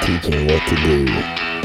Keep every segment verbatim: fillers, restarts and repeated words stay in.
teaching what to do.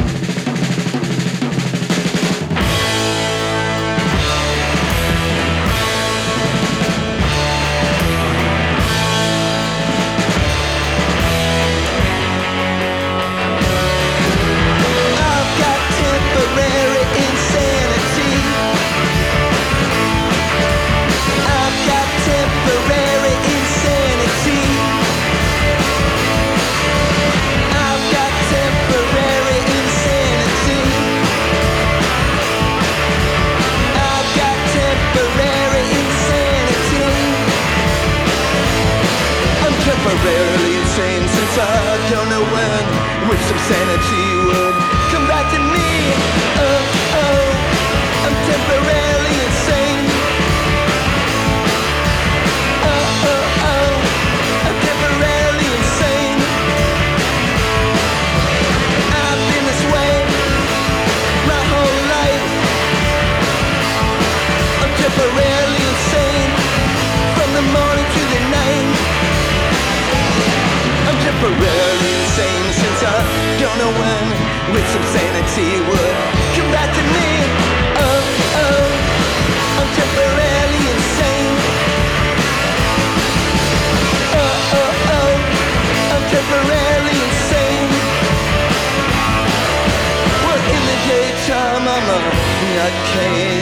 Temporarily insane since I don't know when, which some sanity would come back to me. Oh, oh, I'm temporarily insane. Oh, oh, oh, I'm temporarily insane. I've been this way my whole life. I'm temporarily insane from the morning to the night. I'm temporarily insane since I don't know when, with some sanity would come back to me. Oh, oh, I'm temporarily insane. Oh, oh, oh, I'm temporarily insane. Well, in the daytime I'm a nutcase.